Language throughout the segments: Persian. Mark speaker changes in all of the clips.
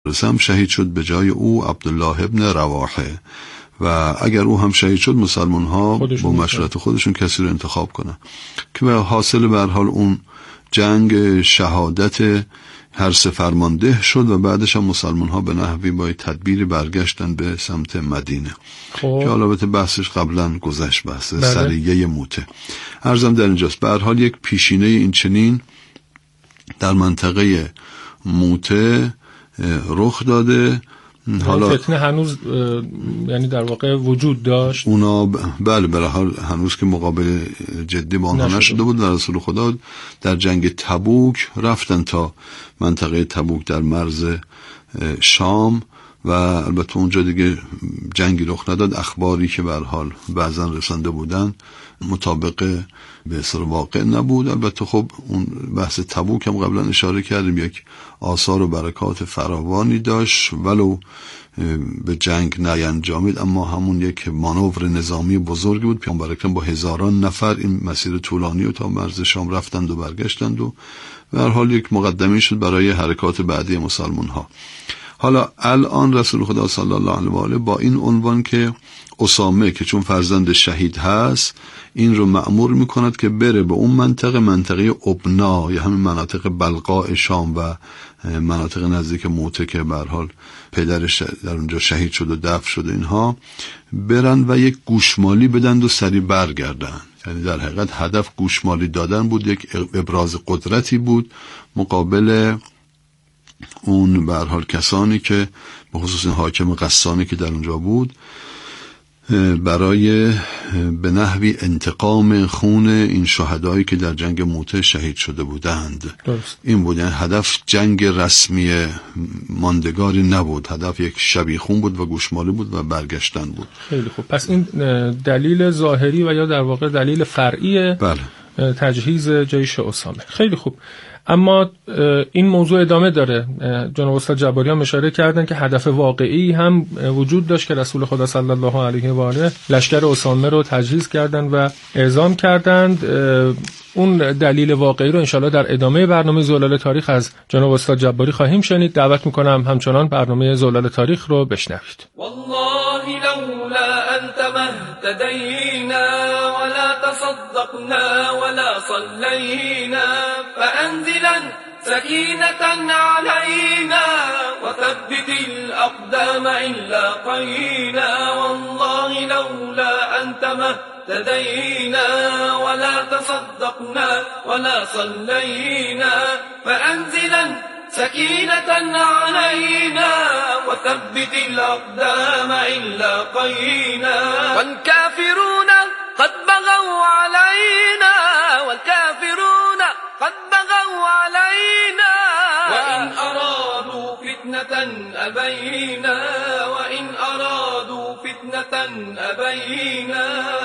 Speaker 1: هم شهید شد به جای او عبدالله ابن رواحه و اگر او هم شهید شد مسلمان ها با مشورت خودشون کسی رو انتخاب کنن که به حاصل به هر حال اون جنگ شهادت هر سه فرمانده شد و بعدش هم مسلمان ها به نحوی با تدبیر برگشتن به سمت مدینه که البته بحثش قبلا گذشت، بحث سریه موته. عرضم در اینجاست به هر حال یک پیشینه این چنین در منطقه موته رخ داده.
Speaker 2: حالا فتنه هنوز یعنی در واقع وجود داشت
Speaker 1: اونا بله به هر حال هنوز که مقابله جدی با آنها نشده بود. رسول خدا در جنگ تبوک رفتن تا منطقه تبوک در مرز شام و البته اونجا دیگه جنگی رخ نداد. اخباری که به هر حال بعضا رسانده بودن مطابق به اصطلاح واقع نبود. البته خب اون بحث تبوک هم قبلا اشاره کردیم یک آثار و برکات فراوانی داشت ولو به جنگ نینجامید، اما همون یک مانور نظامی بزرگی بود. پیامبر اکرم با هزاران نفر این مسیر طولانی و تا مرز شام رفتند و برگشتند و به هر حال یک مقدمه شد برای حرکات بعدی مسلمان ها. حالا الان رسول خدا صلی الله علیه و آله با این عنوان که اسامه که چون فرزند شهید هست این رو مأمور میکند که بره به اون منطقه ابنا یا همین مناطق بلقاء شام و مناطق نزدیک موته که به هر حال پدرش در اونجا شهید شد و دفن شد، اینها برن و یک گوشمالی بدن و سریع برگردن. یعنی در حقیقت هدف گوشمالی دادن بود، یک ابراز قدرتی بود مقابل اون به هر حال کسانی که به خصوص حاکم غسانی که در اونجا بود برای به نحوی انتقام خون این شهدایی که در جنگ موته شهید شده بودند.
Speaker 2: درست.
Speaker 1: این بود، یعنی هدف جنگ رسمی ماندگاری نبود، هدف یک شبیخون بود و گوشمالی بود و برگشتن بود.
Speaker 2: خیلی خوب. پس این دلیل ظاهری و یا در واقع دلیل فرعی تجهیز جیش اسامه. خیلی خوب. اما این موضوع ادامه داره. جناب استاد جباری هم اشاره کردن که هدف واقعی هم وجود داشت که رسول خدا صلی الله علیه و آله لشکر اسامه رو تجهیز کردن و اعزام کردند. اون دلیل واقعی رو انشالله در ادامه برنامه زلال تاریخ از جناب استاد جباری خواهیم شنید. دعوت میکنم همچنان برنامه زلال تاریخ رو بشنوید.
Speaker 3: والله لولا انت مهتدینا ولا تصدقنا ولا صلينا فانزلا سكينة علينا وثبت الأقدام إن لاقينا والله لولا أنت مهتدينا ولا تصدقنا ولا صلينا فأنزلا سكينة علينا وثبت الأقدام إن لاقينا والكافرون قد بغوا علينا والكافرون قد بغوا علينا وإن أرادوا فتنة أبينا وإن أرادوا فتنة أبينا.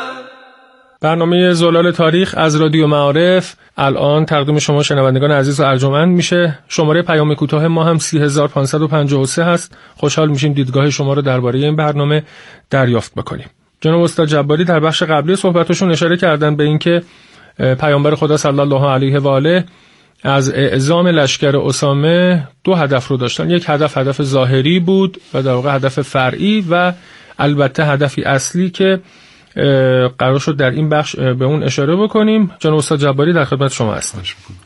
Speaker 2: برنامه زلال تاریخ از رادیو معارف الان تقدیم شما شنوندگان عزیز و ارجمند میشه. شماره پیام کوتاه ما هم 30553 هست. خوشحال میشیم دیدگاه شما رو درباره این برنامه دریافت بکنیم. جناب استاد جباری در بخش قبلی صحبتشون اشاره کردن به اینکه پیامبر خدا صلی الله علیه و آله از اعزام لشکر اسامه دو هدف رو داشتن. یک هدف ظاهری بود و در واقع هدف فرعی و البته هدفی اصلی که قرار شد در این بخش به اون اشاره بکنیم. جناب استاد جباری در خدمت شما هستم.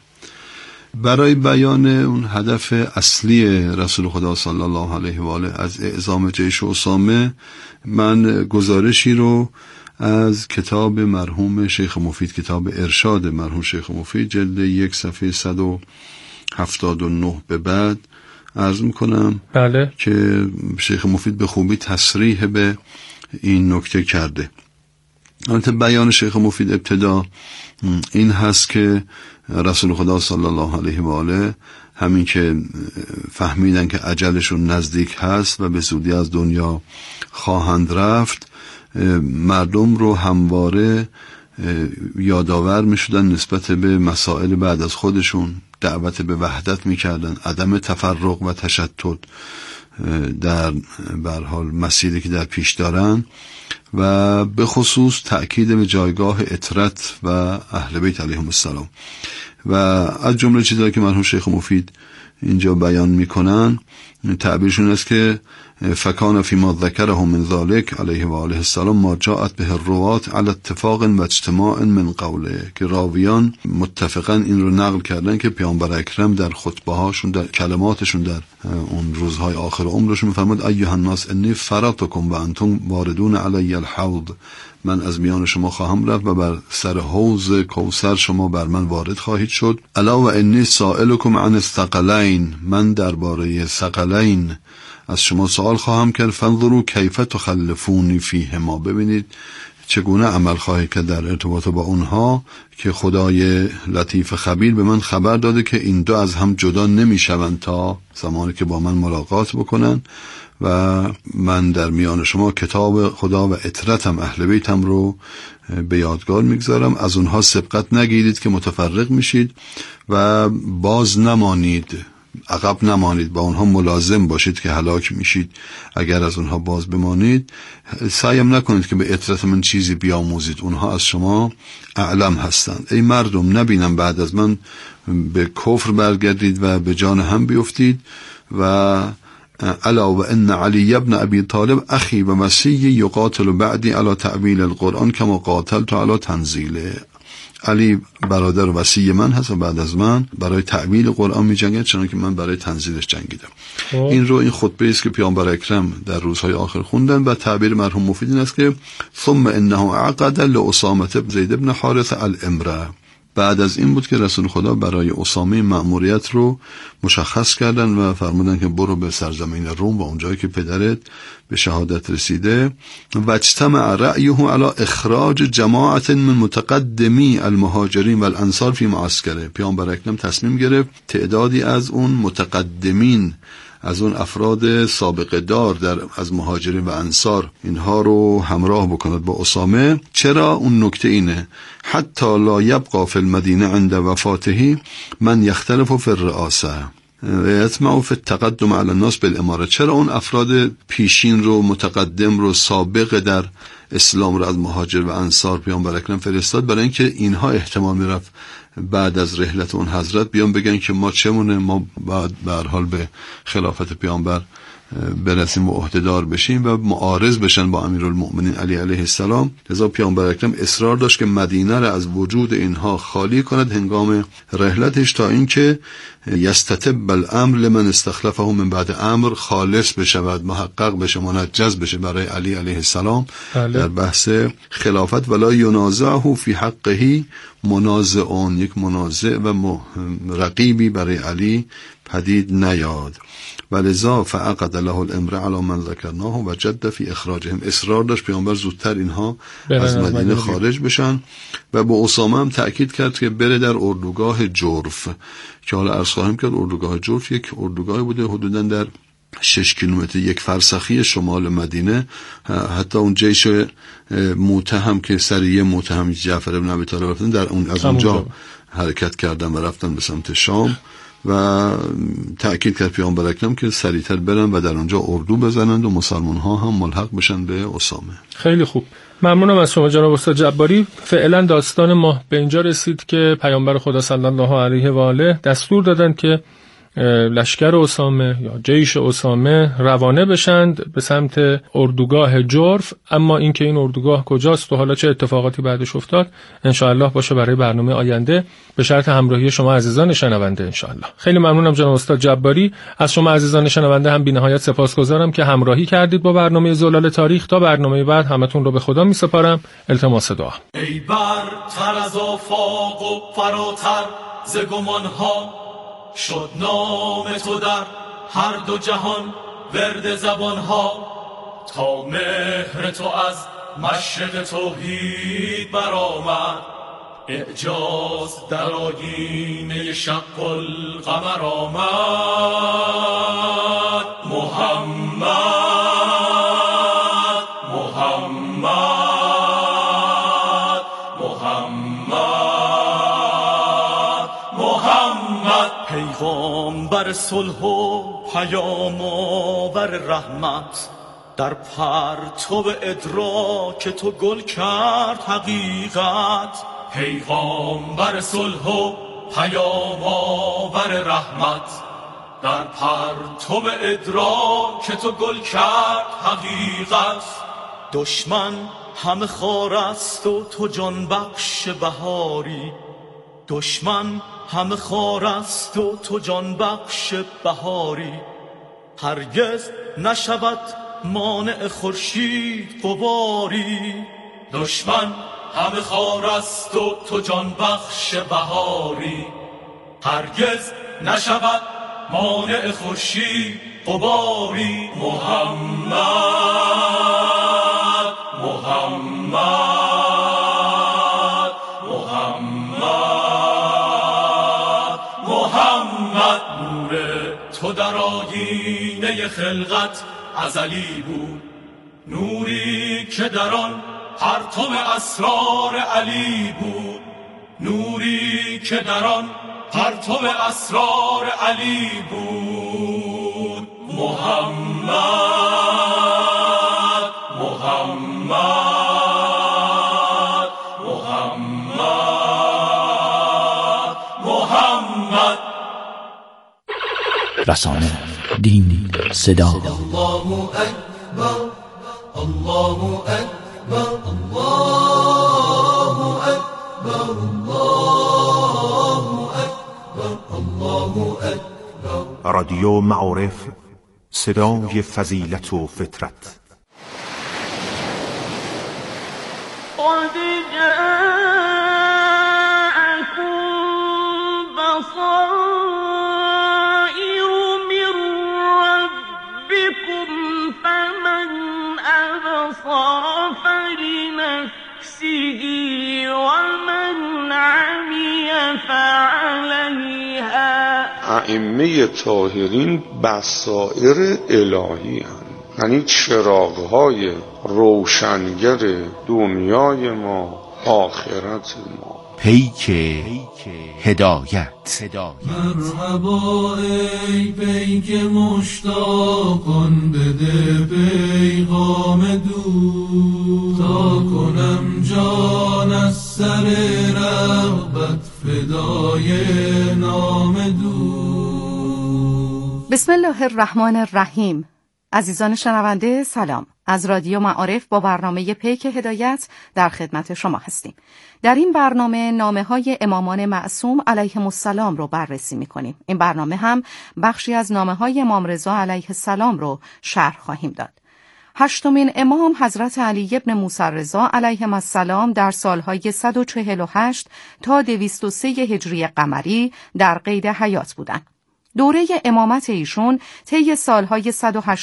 Speaker 1: برای بیان اون هدف اصلی رسول خدا صلی الله علیه و آله از اعزام جیش اسامه من گزارشی رو از کتاب مرحوم شیخ مفید، کتاب ارشاد مرحوم شیخ مفید، جلد 1 صفحه 179 به بعد عرض میکنم.
Speaker 2: بله.
Speaker 1: که شیخ مفید به خوبی تصریح به این نکته کرده. البته بیان شیخ مفید ابتدا این هست که رسول خدا صلی الله علیه و آله همین که فهمیدن که اجلشون نزدیک هست و به زودی از دنیا خواهند رفت، مردم رو همواره یادآور می شدن نسبت به مسائل بعد از خودشون، دعوت به وحدت می کردن، عدم تفرق و تشتت در به هر حال مسیری که در پیش دارن و به خصوص تأکید به جایگاه اطرت و اهل بیت علیهم السلام. و از جمله چیزایی که مرحوم شیخ مفید اینجا بیان میکنن تعبیرشون است که فکان فیما ذکره من ذالک علیه و آله السلام ما جاءت به الروات علی اتفاق و اجتماع من قوله، که راویان متفقا این رو نقل کردن که پیامبر اکرم در خطبه هاشون، در کلماتشون در اون روزهای آخر عمرشون میفرماد ایها الناس انی فرطکم و انتم واردون علی الحوض، من از میان شما خواهم رفت و بر سر حوض کوثر شما بر من وارد خواهید شد. الا و انی سائلکم عن الثقلین، من درباره ثقلین از شما سوال خواهم کرد. فانظروا کیف تخلفونی فیهما، ببینید چگونه عمل خواهید کرد در ارتباط با اونها که خدای لطیف خبیر به من خبر داده که این دو از هم جدا نمیشوند تا زمانی که با من ملاقات بکنن و من در میان شما کتاب خدا و اطرتم اهل بیتم رو به یادگار میگذارم. از اونها سبقت نگیرید که متفرق میشید و باز نمانید، عقب نمانید، با اونها ملازم باشید که هلاک میشید اگر از اونها باز بمانید. سعیم نکنید که به اطرت من چیزی بیاموزید، اونها از شما اعلم هستند. ای مردم، نبینم بعد از من به کفر برگردید و به جان هم بیفتید. و الا و ان علی ابن ابی طالب اخی و وصی یقاتل بعدی علی تعویل القرآن کما قاتلت علی تنزیله. علی برادر و وصی من هست و بعد از من برای تعویل قرآن می جنگد چنانکه من برای تنزیلش جنگیدم. این خطبه است که پیامبر اکرم در روزهای آخر خوندن و تعبیر مرحوم مفید این است که ثم انه عقد لاسامه زید بن حارث الامره. بعد از این بود که رسول خدا برای اسامه مأموریت رو مشخص کردن و فرمودن که برو به سرزمین روم و اونجایی که پدرت به شهادت رسیده. و اجتمع رأیه علی اخراج جماعت من متقدمی المهاجرین و الانصار فی معسکره. پیامبر اکرم تصمیم گرفت تعدادی از اون متقدمین، از اون افراد سابقه دار از مهاجرین و انصار، اینها رو همراه بکند با اسامه. چرا؟ اون نکته اینه حتی لا یبقى فی المدینه عند وفاته من یختلف فی الرئاسه و یطمع فی التقدم علی الناس بالاماره. چرا اون افراد پیشین رو، متقدم رو، سابق در اسلام رو از مهاجر و انصار پیامبر اکرم فرستاد؟ برای اینکه اینها احتمال میرفت بعد از رحلت اون حضرت بیان بگن که ما چمونه، ما بعد به هر حال به خلافت پیامبر برسیم و عهدهدار بشیم و معارض بشن با امیرالمؤمنین علی علیه السلام. لذا پیامبر اکرم اصرار داشت که مدینه را از وجود اینها خالی کند هنگام رحلتش تا اینکه یستتب الامر لمن استخلفه من بعد امر خالص بشود، محقق بشه، منجز بشه برای علی علیه السلام در بحث خلافت. ولا ینازعه فی حقه منازعون، یک منازع و رقیبی برای علی پدید نیاد. ولذا فعقد له الامر علی من ذکرناه و جد فی اخراجهم. اصرار داشت پیامبر زودتر اینها از مدینه خارج بشن و با اسامه هم تأکید کرد که بره در اردوگاه جرف، که حالا عرض خواهیم کرد اردوگاه جرف یک اردوگاه بوده حدوداً در 6 کیلومتر، یک فرسخی شمال مدینه. حتی اون جیش موته هم که سریه موته هم جعفر بن ابی طالب رفتن در اون از اونجا حرکت کردن و رفتن به سمت شام و تأکید کرد پیامبر اکرم که سریعتر برن و در اونجا اردو بزنند و مسلمان ها هم ملحق بشن به اسامه.
Speaker 2: خیلی خوب، ممنونم از شما جناب استاد جباری. فعلا داستان ما به اینجا رسید که پیامبر خدا صلی الله علیه و آله دستور دادند که لشکر اسامه یا جیش اسامه روانه بشند به سمت اردوگاه جرف. اما اینکه این اردوگاه کجاست و حالا چه اتفاقاتی بعدش افتاد انشاءالله باشه برای برنامه آینده، به شرط همراهی شما عزیزان شنونده انشاءالله. خیلی ممنونم جناب استاد جباری. از شما عزیزان شنونده هم بی‌نهایت سپاسگزارم که همراهی کردید با برنامه زلال تاریخ. تا برنامه بعد همتون رو به خدا می‌سپارم. التماس دعا.
Speaker 3: ای برتر از آفاق و فراتر ز گمان‌ها، شد نام تو در هر دو جهان ورد زبانها. تا مهر تو از مشرق توحید برآمد، اعجاز در آیینه شق القمر آمد. محمد محمد پیغامبر صلح و پیام آور رحمت، در پرتو ادراک تو گل کرد حقیقت. پیغامبر صلح و پیام آور رحمت، در پرتو ادراک تو گل کرد حقیقت. دشمن همه خار است و تو جان بخش بهاری، دشمن همه خار است و تو جان بخش بهاری. هرگز نشود مانع خورشید غباری، دشمن همه خار است و تو جان بخش بهاری. هرگز نشود مانع خورشید غباری. محمد محمد محمد محمد. نور تو در آیینه خلقت ازلی بود، نوری که در آن پرتو اسرار علی بود، نوری که در آن پرتو اسرار علی بود. محمد محمد محمد محمد.
Speaker 4: رسانه، دین، صدا.
Speaker 5: الله اکبر الله اکبر الله اکبر الله اکبر الله اکبر.
Speaker 6: رادیو معارف، صدای فضیلت و فطرت.
Speaker 7: قد جاءكم بصائر من ربكم فمن أبصر فلنفسه ومن عمي فعليها.
Speaker 8: ائمه طاهرین بصائر الهی هستند، یعنی چراغ‌های روشنگر دنیای ما، آخرت ما.
Speaker 4: پیک هدایت.
Speaker 5: مرحبا ای پیک مشتاقان، بده پیغام دور تا کنم جان از سر رغبت فدای نام دور.
Speaker 9: بسم الله الرحمن الرحیم. عزیزان شنونده سلام. از رادیو معارف با برنامه پیک هدایت در خدمت شما هستیم. در این برنامه نامه‌های امامان معصوم علیهم السلام رو بررسی می‌کنیم. این برنامه هم بخشی از نامه‌های امام رضا علیه السلام رو شرح خواهیم داد. هشتمین امام حضرت علی ابن موسی رضا علیهم السلام در سالهای 148 تا 203 هجری قمری در قید حیات بودند. دوره امامت ایشون طی سالهای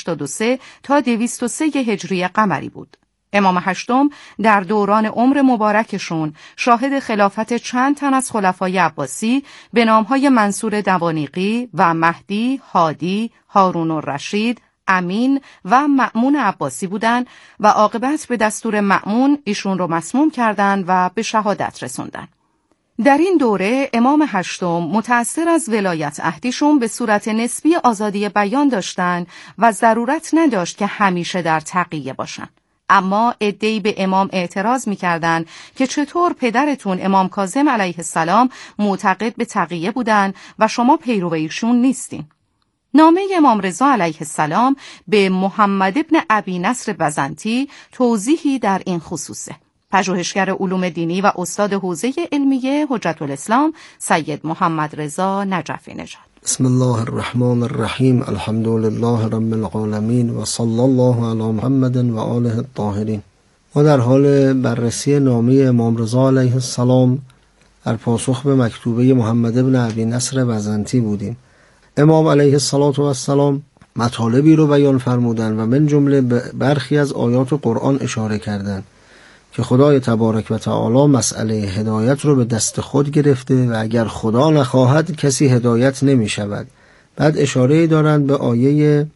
Speaker 9: 183 تا 203 هجری قمری بود. امام هشتم در دوران عمر مبارکشون شاهد خلافت چند تن از خلفای عباسی به نامهای منصور دوانیقی و مهدی، هادی، هارون الرشید، امین و مأمون عباسی بودند و عاقبت به دستور مأمون ایشون رو مسموم کردند و به شهادت رسوندند. در این دوره امام هشتم متأثر از ولایت عهدیشون به صورت نسبی آزادی بیان داشتند و ضرورت نداشت که همیشه در تقیه باشند. اما عده‌ای به امام اعتراض می‌کردند که چطور پدرتون امام کاظم علیه السلام معتقد به تقیه بودند و شما پیرو ایشون نیستین. نامه امام رضا علیه السلام به محمد ابن ابی نصر بزنطی توضیحی در این خصوصه. پژوهشگر علوم دینی و استاد حوزه علمیه حجت الاسلام سید محمد رضا نجفی نژاد.
Speaker 10: بسم الله الرحمن الرحیم. الحمد لله رب العالمین و صلی الله علی محمد و آله الطاهرین. ما در حال بررسی نامه امام رضا علیه السلام در پاسخ به مکتوبه محمد ابن ابی نصر بزنطی بودیم. امام علیه السلام مطالبی رو بیان فرمودند و من جمله برخی از آیات قرآن اشاره کردند که خدای تبارک و تعالی مسئله هدایت رو به دست خود گرفته و اگر خدا نخواهد کسی هدایت نمی شود. بعد اشاره دارند به آیه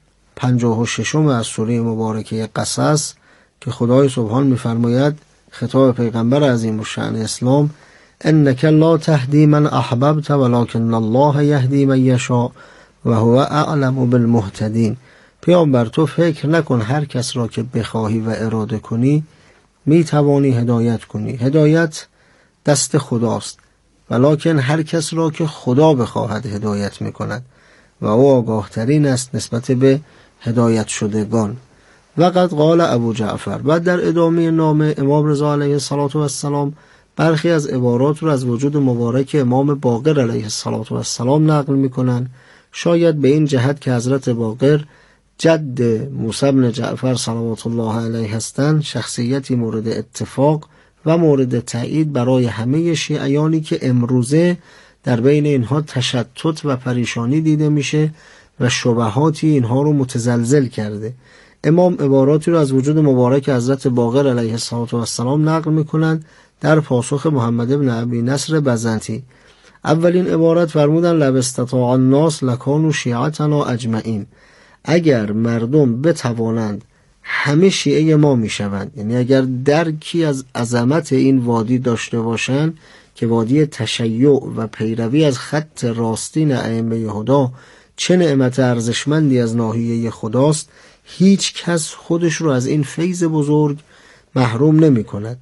Speaker 10: 56 از سوره مبارکه قصص که خدای سبحان می فرماید خطاب پیغمبر عظیم الشأن اسلام: انک لا تهدی من احببت ولکن الله یهدی من یشاء و هو اعلم بالمهتدین. پیامبر تو فکر نکن هر کس را که بخواهی و اراده کنی می توانی هدایت کنی. هدایت دست خداست، ولکن هر کس را که خدا بخواهد هدایت می کند و او آگاه ترین است نسبت به هدایت شدگان. و قد قال ابو جعفر. بعد در ادامه نامه امام رضا علیه السلام برخی از عبارات رو از وجود مبارک امام باقر علیه السلام نقل میکنن، شاید به این جهت که حضرت باقر جد موسی بن جعفر صلوات الله علیه هستند، شخصیتی مورد اتفاق و مورد تایید برای همه شیعیانی که امروزه در بین اینها تشتت و پریشانی دیده میشه و شبهاتی اینها رو متزلزل کرده. امام عباراتی رو از وجود مبارک حضرت باقر علیه السلام نقل میکنند در پاسخ محمد بن ابی نصر بزنطی. اولین عبارت فرمودن لو استطاع الناس لکانوا شیعتنا اجمعین. اگر مردم بتوانند همه شیعه ما میشوند، یعنی اگر درکی از عظمت این وادی داشته باشند که وادی تشیع و پیروی از خط راستین ائمه هدا چه نعمت ارزشمندی از ناحیه خداست، هیچ کس خودش رو از این فیض بزرگ محروم نمی کند.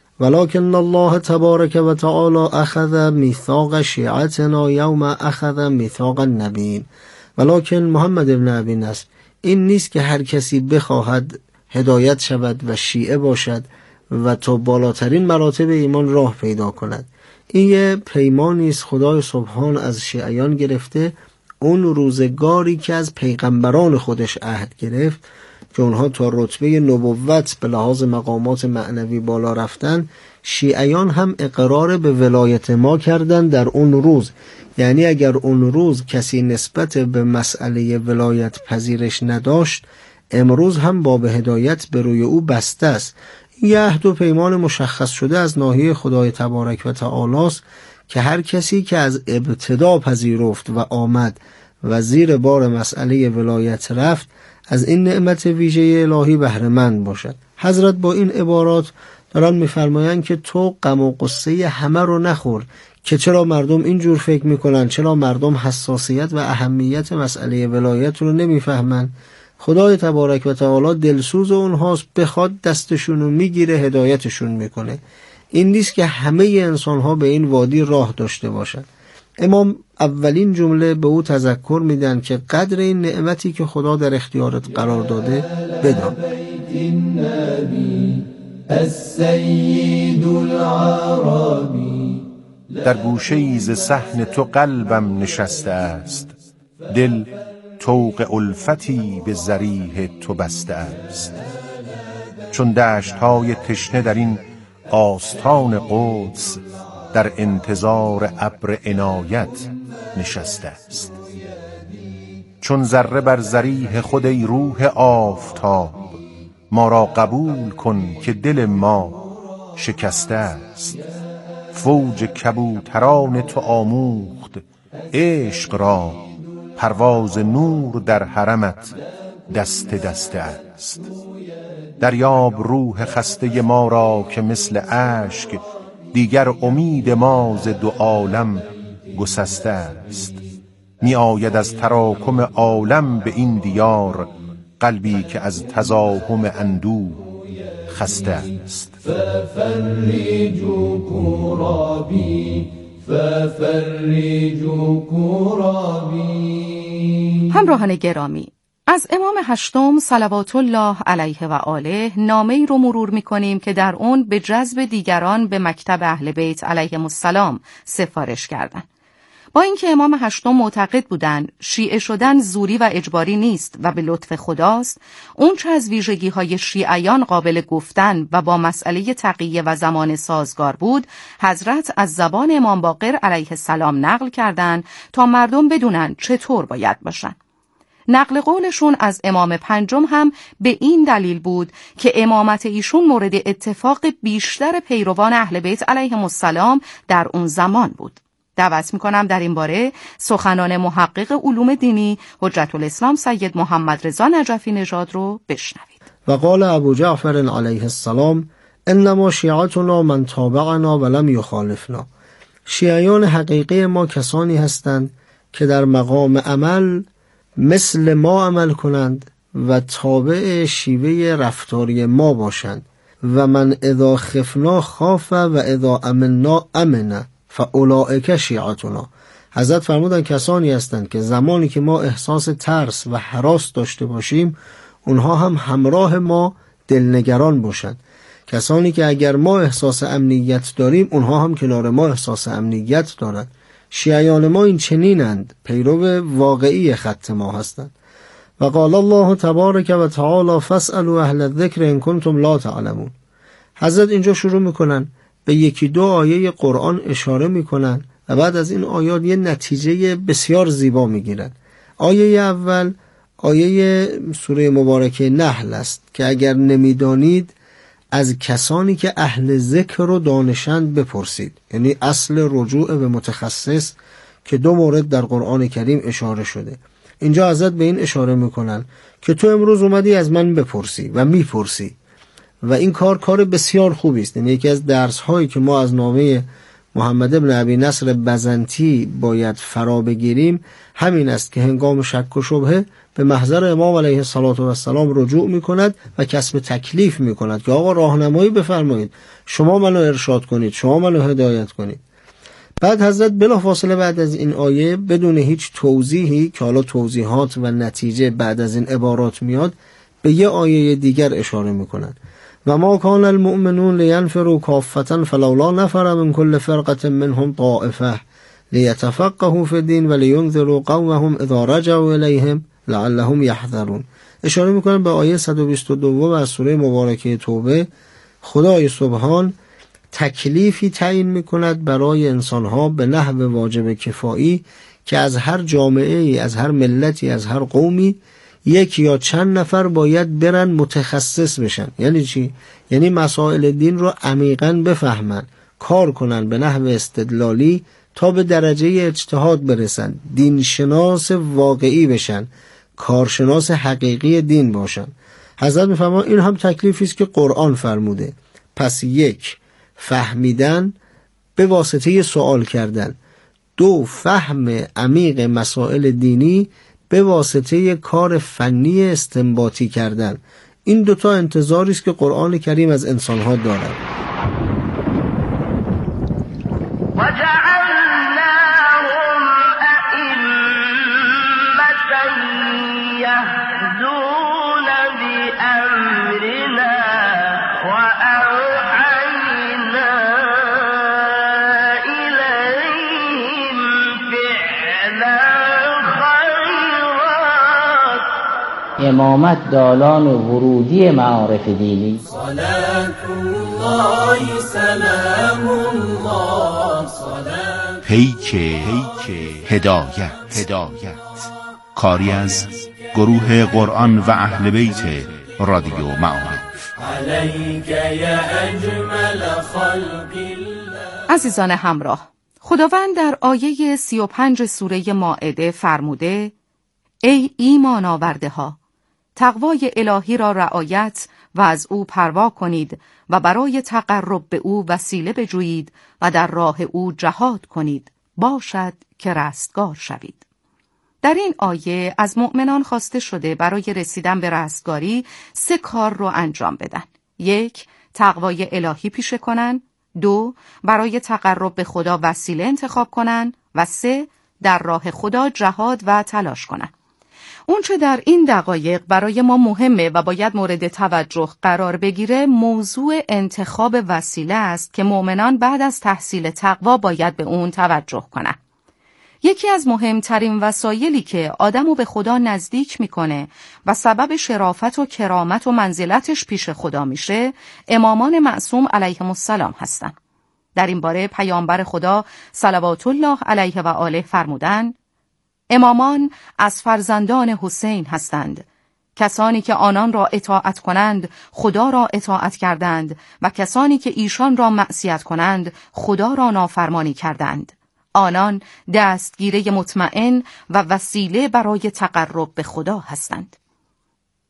Speaker 10: ولکن الله تبارک و تعالی اخذ میثاق شیعتنا یوم اخذ میثاق النبیین. ولکن محمد ابن ابی نصر، این نیست که هر کسی بخواهد هدایت شود و شیعه باشد و تا بالاترین مراتب ایمان راه پیدا کند. این یه پیمانی است خدای سبحان از شیعیان گرفته، اون روزگاری که از پیغمبران خودش عهد گرفت که اونها تا رتبه نبوت به لحاظ مقامات معنوی بالا رفتن، شیعیان هم اقرار به ولایت ما کردن در اون روز. یعنی اگر اون روز کسی نسبت به مسئله ولایت پذیرش نداشت، امروز هم باب هدایت به روی او بسته است. یه عهد و پیمان مشخص شده از ناحیه خدای تبارک و تعالی است که هر کسی که از ابتدا پذیرفت و آمد و زیر بار مسئله ولایت رفت، از این نعمت ویژه الهی بهره مند باشد. حضرت با این عبارات دارن میفرمایند که تو غم و قصه همه رو نخور که چرا مردم اینجور فکر میکنن، چرا مردم حساسیت و اهمیت مسئله ولایت رو نمیفهمن. خدای تبارک و تعالی دلسوز اونهاست، بخواد دستشون رو میگیره، هدایتشون میکنه. این نیست که همه انسان ها به این وادی راه داشته باشن. امام اولین جمله به او تذکر میدن که قدر این نعمتی که خدا در اختیارت قرار داده بدان.
Speaker 6: در گوشه ز صحن تو قلبم نشسته است، دل طوق الفتی به ذریح تو بسته است. چون دشت‌های تشنه در این آستان قدس، در انتظار ابر عنایت نشسته است. چون ذره بر ذریح خود ای روح آفتاب، ما را قبول کن که دل ما شکسته است. فوج کبوتران تو آموخت عشق را، پرواز نور در حرمت دست دسته است. دریاب روح خسته ما را که مثل اشک، دیگر امید ما ز دو عالم گسسته است. می آید از تراکم عالم به این دیار، قلبی که از تزاحم اندوه خسته است.
Speaker 5: ففرجوا كرابي ففرجوا كرابي.
Speaker 9: همراهان گرامی، از امام هشتم صلوات الله علیه و آله نامه‌ای رو مرور می‌کنیم که در اون به جذب دیگران به مکتب اهل بیت علیهم السلام سفارش کردند. با اینکه امام هشتم معتقد بودند شیعه شدن زوری و اجباری نیست و به لطف خداست، اون چه از ویژگی‌های شیعیان قابل گفتن و با مسئله تقیه و زمان سازگار بود، حضرت از زبان امام باقر علیه السلام نقل کردند تا مردم بدونن چطور باید باشن. نقل قولشون از امام پنجم هم به این دلیل بود که امامت ایشون مورد اتفاق بیشتر پیروان اهل بیت علیهم السلام در اون زمان بود. دعوت میکنم در این باره سخنان محقق علوم دینی حجت الاسلام سید محمد رضا نجفی نژاد رو بشنوید.
Speaker 10: و قال ابو جعفر علیه السلام انما شیعتنا من تابعنا ولم یخالفنا. شیعیان حقیقی ما کسانی هستند که در مقام عمل مثل ما عمل کنند و تابع شیوه رفتاری ما باشند. و من اذا خفنا خاف و اذا امنا امنا فاولئک شیعتنا. حضرت فرمودن کسانی هستند که زمانی که ما احساس ترس و هراس داشته باشیم اونها هم همراه ما دلنگران باشند. کسانی که اگر ما احساس امنیت داریم اونها هم کنار ما احساس امنیت دارند. شیعیان ما این چنینند، پیرو واقعی خط ما هستند. و قال الله تبارک و تعالی فاسألوا اهل الذکر ان کنتم لا تعلمون. حضرت اینجا شروع میکنن به یکی دو آیه قرآن اشاره میکنن و بعد از این آیات یه نتیجه بسیار زیبا میگیرن. آیه اول آیه سوره مبارکه نحل است که اگر نمیدانید از کسانی که اهل ذکر رو دانشند بپرسید، یعنی اصل رجوع به متخصص که دو مورد در قرآن کریم اشاره شده. اینجا حضرت به این اشاره میکنن که تو امروز اومدی از من بپرسی و میپرسی و این کار بسیار خوبی است. یعنی یکی از درس هایی که ما از نامه محمد ابن ابی نصر بزنتی باید فرا بگیریم همین است که هنگام شک و شبهه به محضر امام علیه السلام رجوع میکند و کسب تکلیف میکند که آقا راهنمایی بفرمایید، شما منو ارشاد کنید، شما منو هدایت کنید. بعد حضرت بلافاصله بعد از این آیه بدون هیچ توضیحی که حالا توضیحات و نتیجه بعد از این عبارات میاد به یه آیه دیگر اشاره میکنند و ما کان المؤمنون لینفروا کافة فلولا نفر من كل فرقة منهم طائفة لیتفقهوا فی الدین ولینذروا قومهم اذا رجعوا الیهم لعلهم یحذرون. اشاره میکنن به آیه 122 از سوره مبارکه توبه. خدای سبحان تکلیفی تعیین میکند برای انسانها به نحو واجب کفایی که از هر جامعه‌ای، از هر ملتی، از هر قومی یک یا چند نفر باید برن متخصص بشن. یعنی چی؟ یعنی مسائل دین رو عمیقاً بفهمن، کار کنن به نحو استدلالی تا به درجه اجتهاد برسن، دینشناس واقعی بشن، کارشناس حقیقی دین باشن. حضرت میفرمایند این هم تکلیفی است که قرآن فرموده. پس یک، فهمیدن به واسطه سوال کردن. دو، فهم عمیق مسائل دینی به واسطه کار فنی استنباطی کردن. این دوتا انتظاری است که قرآن کریم از انسانها دارد.
Speaker 4: امامت دالان ورودی معارف دینی.
Speaker 6: پیک هدایت کاری از گروه قرآن و اهل بیت رادیو معارف.
Speaker 9: عزیزان همراه، خداوند در آیه 35 سوره مائده فرموده: ای ایمان آورده ها، تقوای الهی را رعایت و از او پروا کنید و برای تقرب به او وسیله بجویید و در راه او جهاد کنید، باشد که رستگار شوید. در این آیه از مؤمنان خواسته شده برای رسیدن به رستگاری 3 کار رو انجام بدن. 1. تقوای الهی پیشه کنن. 2. برای تقرب به خدا وسیله انتخاب کنن. و 3. در راه خدا جهاد و تلاش کنن. اونچه در این دقایق برای ما مهمه و باید مورد توجه قرار بگیره موضوع انتخاب وسیله است که مؤمنان بعد از تحصیل تقوا باید به اون توجه کنن. یکی از مهمترین وسایلی که آدمو به خدا نزدیک میکنه و سبب شرافت و کرامت و منزلتش پیش خدا میشه، امامان معصوم علیهم السلام هستن. در این باره پیامبر خدا صلوات الله علیه و آله فرمودن: امامان از فرزندان حسین هستند. کسانی که آنان را اطاعت کنند خدا را اطاعت کردند و کسانی که ایشان را معصیت کنند خدا را نافرمانی کردند. آنان دستگیره مطمئن و وسیله برای تقرب به خدا هستند.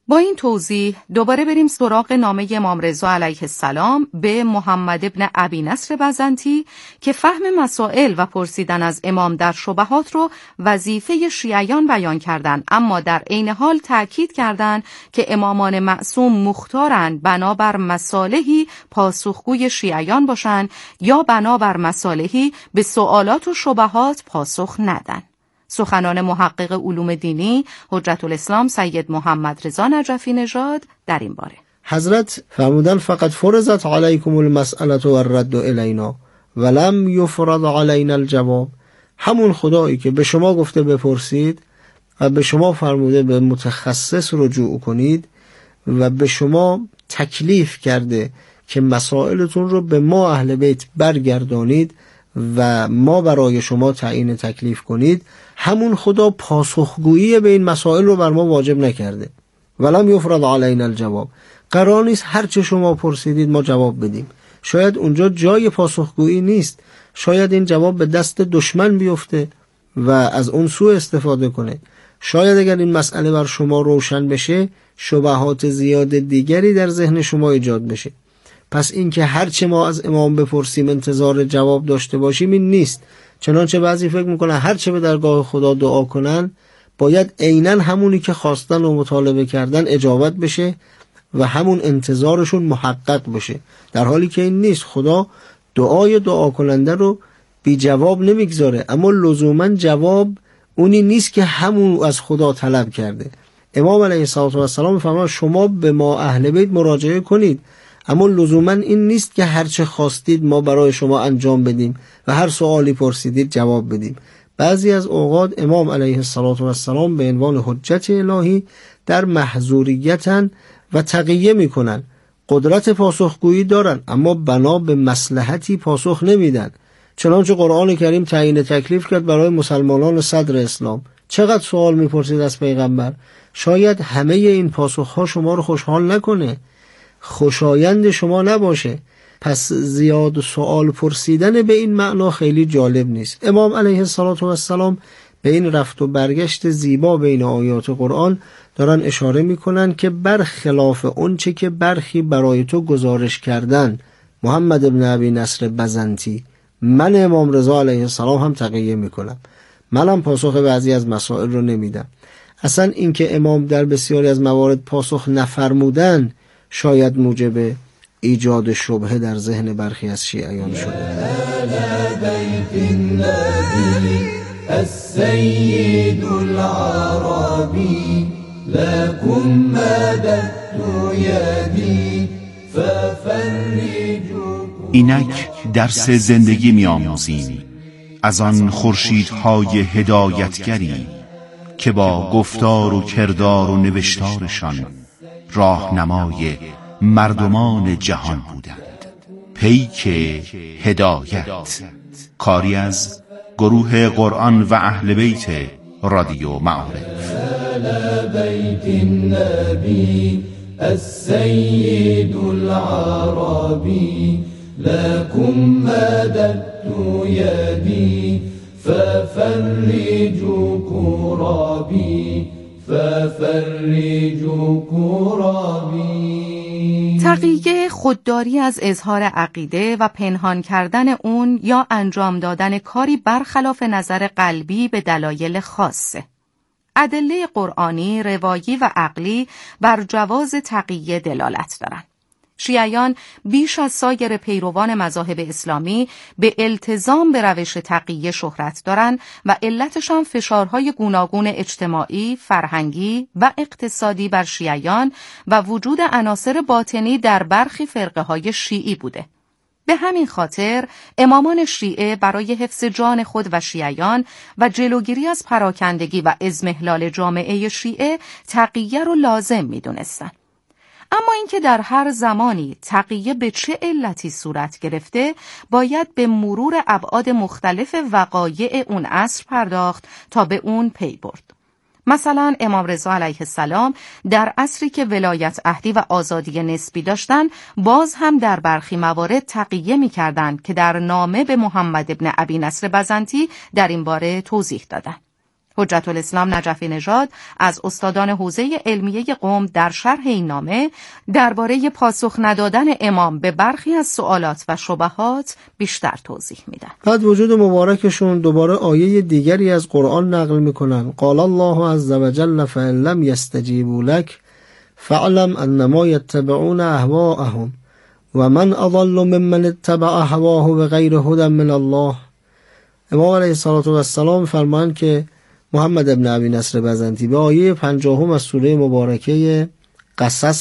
Speaker 9: با این توضیح دوباره بریم سراغ نامه امام رضا علیه السلام به محمد ابن ابی نصر بزنتی که فهم مسائل و پرسیدن از امام در شبهات رو وظیفه شیعیان بیان کردن، اما در عین حال تأکید کردند که امامان معصوم مختارن بنابر مصالحی پاسخگوی شیعیان باشن یا بنابر مصالحی به سوالات و شبهات پاسخ ندن. سخنان محقق علوم دینی حجت الاسلام سید محمد رضا نجفی نژاد در این باره.
Speaker 10: حضرت فرمودن فقط فرضت علیکم المسئله و الرد الینا ولم یفرض علینا الجواب. همون خدایی که به شما گفته بپرسید و به شما فرموده به متخصص رجوع کنید و به شما تکلیف کرده که مسائلتون رو به ما اهل بیت برگردانید و ما برای شما تعیین تکلیف کنید، همون خدا پاسخگویی به این مسائل رو بر ما واجب نکرده. ولم یفرض علینا الجواب. قرار نیست هر چه شما پرسیدید ما جواب بدیم. شاید اونجا جای پاسخگویی نیست، شاید این جواب به دست دشمن بیفته و از اون سوء استفاده کنه. شاید اگر این مسئله بر شما روشن بشه شبهات زیاد دیگری در ذهن شما ایجاد بشه. پس این که هر چه ما از امام بپرسیم انتظار جواب داشته باشیم این نیست. چنانچه بعضی فکر میکنن هر چه به درگاه خدا دعا کنن باید عیناً همونی که خواستن و مطالبه کردن اجابت بشه و همون انتظارشون محقق بشه، در حالی که این نیست. خدا دعای دعا کننده رو بی جواب نمیگذاره، اما لزوماً جواب اونی نیست که همون از خدا طلب کرده. امام علیه السلام فرمان شما به ما اهل بیت مراجعه کنید، اما لزوماً این نیست که هر چه خواستید ما برای شما انجام بدیم و هر سوالی پرسیدید جواب بدیم. بعضی از اوقات امام علیه السلام به عنوان حجت الهی در محظوریتن و تقیه میکنن. قدرت پاسخگویی دارن اما بنا به مصلحتی پاسخ نمیدن. چنانچه قرآن کریم تعیین تکلیف کرد برای مسلمانان صدر اسلام. چقدر سوال میپرسید از پیغمبر، شاید همه این پاسخها شما رو خوشحال نکنه، خوشایند شما نباشه، پس زیاد سوال پرسیدن به این معنا خیلی جالب نیست. امام علیه السلام به این رفت و برگشت زیبا بین آیات قرآن دارن اشاره میکنن که برخلاف اون چه که برخی برای تو گزارش کردن محمد ابن ابی نصر بزنتی، من امام رضا علیه السلام هم تقیه میکنم، منم پاسخ بعضی از مسائل رو نمیدم. اصلا این که امام در بسیاری از موارد پاسخ نفرمودن شاید موجب ایجاد شبهه در ذهن برخی از شیعیان شده. السید العربی لكم مددت یدی ففرجوا.
Speaker 6: اینک درس زندگی می‌آموزیم از آن خورشیدهای هدایتگری که با گفتار و کردار و نوشتارشان راهنمای مردمان جهان بودند. پیک هدایت، کاری از گروه قرآن و اهل بیت رادیو معارف.
Speaker 5: بیت النبی السید العربی لكم مددت یدی ففرجوا کرابی ففرجوا کرابی.
Speaker 9: تقیه خودداری از اظهار عقیده و پنهان کردن اون یا انجام دادن کاری برخلاف نظر قلبی به دلایل خاصه. ادله قرآنی، روایی و عقلی بر جواز تقیه دلالت دارند. شیعیان بیش از سایر پیروان مذاهب اسلامی به التزام به روش تقیه شهرت دارند و علتشان فشارهای گوناگون اجتماعی، فرهنگی و اقتصادی بر شیعیان و وجود عناصر باطنی در برخی فرقه‌های شیعی بوده. به همین خاطر امامان شیعه برای حفظ جان خود و شیعیان و جلوگیری از پراکندگی و اضمحلال جامعه شیعه تقیه رو لازم می‌دونستند. اما اینکه در هر زمانی تقیه به چه علتی صورت گرفته باید به مرور ابعاد مختلف وقایع اون عصر پرداخت تا به اون پی برد. مثلا امام رضا علیه السلام در عصری که ولایت عهدی و آزادی نسبی داشتند باز هم در برخی موارد تقیه می‌کردند که در نامه به محمد ابن ابی نصر بزنتی در این باره توضیح دادند. حجت الاسلام نجفی نژاد از استادان حوزه علمیه قم در شرح این نامه درباره پاسخ ندادن امام به برخی از سوالات و شبهات بیشتر توضیح میدن.
Speaker 10: بعد وجود مبارکشون دوباره آیه دیگری از قرآن نقل میکنن. قال الله عز وجل فإن لم يستجيبوا لك فاعلم انما يتبعون اهواءهم ومن اضل ممن اتبع هواه بغیر هدى من الله. امام علیه السلام فرمان که محمد ابن ابی نصر بزنتی به آیه 50 از سوره مبارکه قصص